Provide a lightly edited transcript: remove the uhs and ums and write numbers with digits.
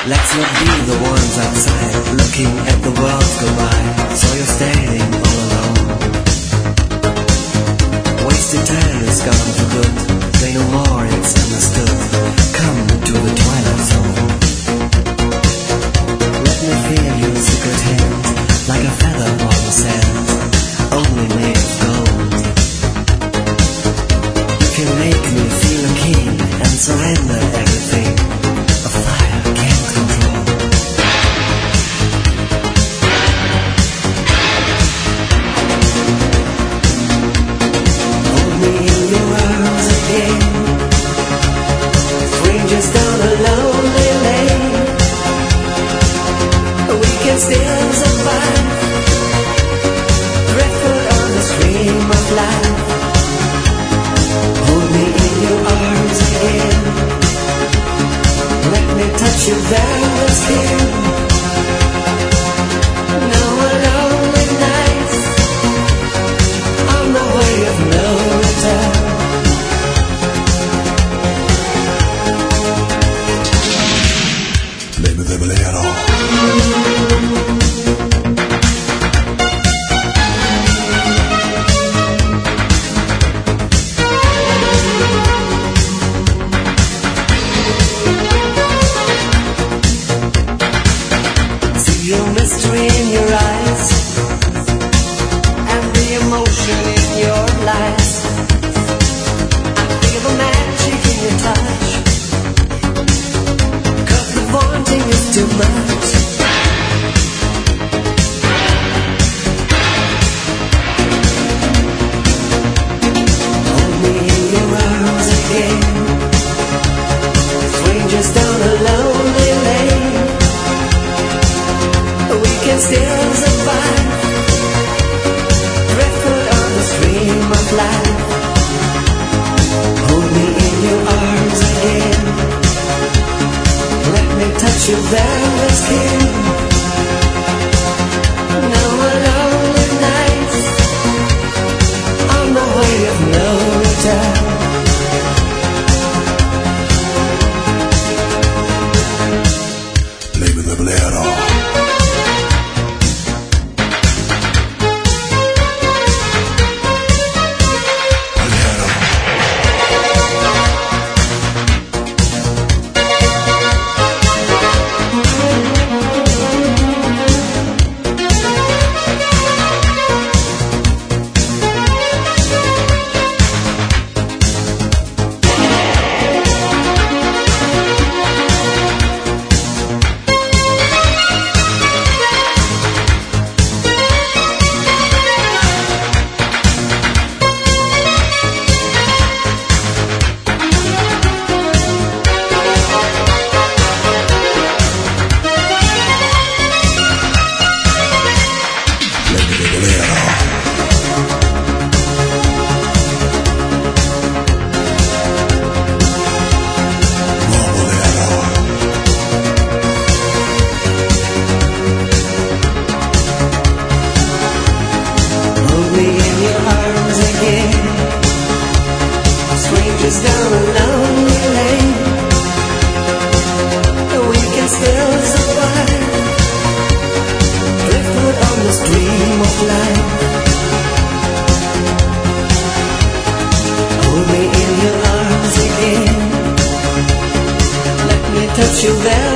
Let's not be the ones outside looking at the world go by. So you're staying all alone. Wasted time is gone for good. Say no more, it's understood. Come to the twilight zone. Let me feel your secret hand, like a feather on the sand, only made of gold. You can make me feel a king and surrender everything. A fire can't control. Hold me in your arms again. Strangers down a lonely lane. We can still survive. Driftwood on the stream of life. Hold me in your arms again. Let me touch your velvet skin. Now a lonely night on the way of no return. Baby, baby, lay it on. See your mystery in your eyes and the emotion in your lies. I feel the magic in your touch, 'cause the wanting is too much. Hold me in your arms again. Strangers down a lonely lane. We can still survive. Driftwood on the stream of life. Hold me in your arms again. Let me touch your velvet skin. Now a lonely night on the way of no return. Baby, baby, lay it on. Hold me in your arms again. Strangers down a lonely lane. We can still survive. Driftwood on the stream of life. Hold me in your arms again. Let me touch your velvet